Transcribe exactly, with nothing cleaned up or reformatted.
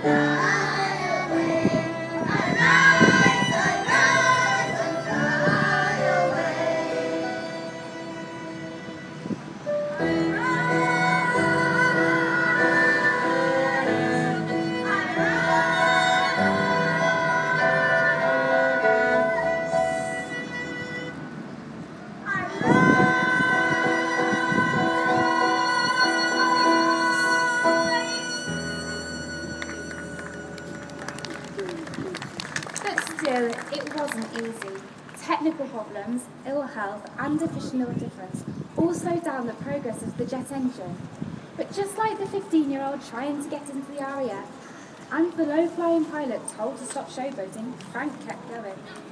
But still, it wasn't easy. Technical problems, ill health, and additional difference all slowed down the progress of the jet engine. But just like the fifteen-year-old trying to get into the Aria, and the low-flying pilot told to stop showboating, Frank kept going.